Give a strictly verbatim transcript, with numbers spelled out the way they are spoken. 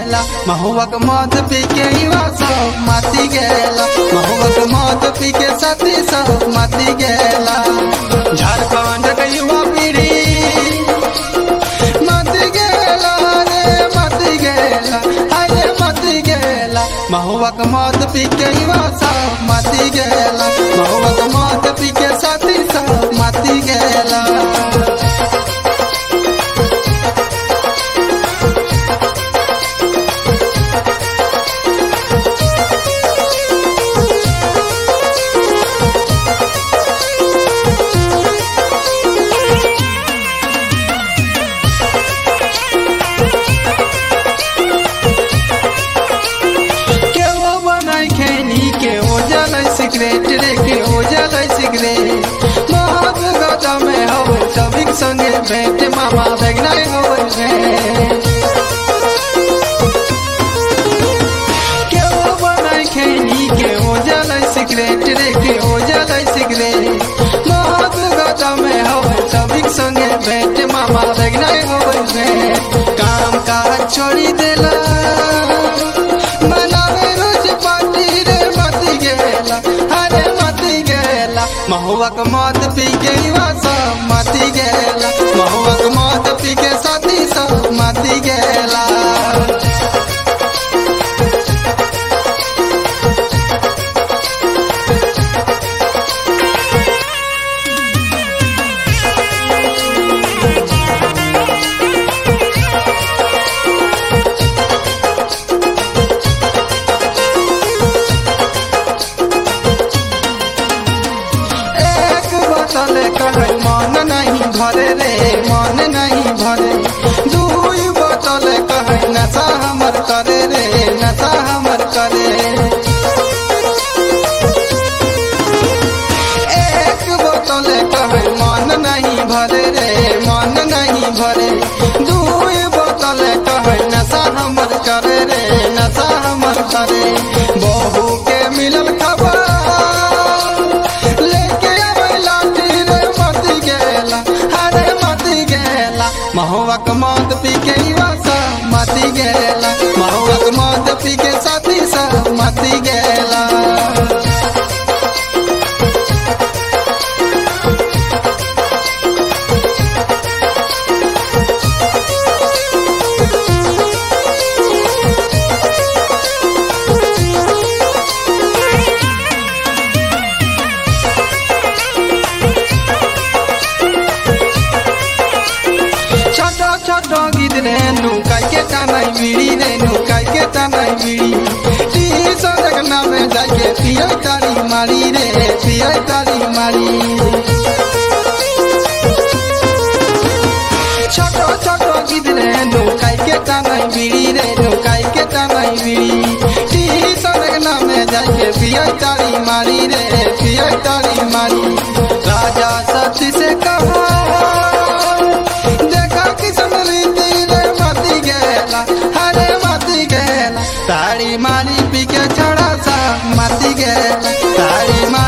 गेला महुआ के मौत पी के युवा सब माती गेला महुआ के मौत पी के साथी सब माती गेला झारखंड के युवा पीढ़ी माती गेला रे माती गेला अरे माती गेला महुआ के मौत पी के युवा सब माती गेला महुआ के मौत पी के साथी सब माती गेला। सिगरेट रे के हो जाए सिगरेट महक गौतम में हो सभी संगे भेंट मामा बेगना हो क्यों बनाई खेनी के हो जाए सिगरेट रे के हो जाए सिगरेट महक गौतम में हो सभी संगे भेंट मामा बेगना हो काम काज छोड़ी देला महुआ के मौत पी के सब माती गेला महुआ के मौत पी के साथी सब माती गेला। कहे मन नहीं भरे रे मन नहीं भरे दुई बोतल कहे नशा हमर करे रे नशा हमर करे एक बोतल कहे मन नहीं भरे रे मन नहीं भरे दुई बोतल कहे नशा हमर करे रे नशा हमर करे बहू के मिलल खबर महुआ के मौत पी के युवा सब माती गेला महुआ के मौत पी के साथी सब माती गेला। रेनू काके तानाई बीड़ी रेनू काके तानाई बीड़ी टी सड़क नामे जाके पिया तारी मारी रे पिया तारी मारी छोटो छोटो गीत रेनू काके तानाई बीड़ी रेनू काके तानाई बीड़ी टी सड़क नामे जाके पिया तारी मारी रे पिया तारी मारी राजा सती से कहा तारी मारी पी के छोड़ा सा माती गेला तारी मारी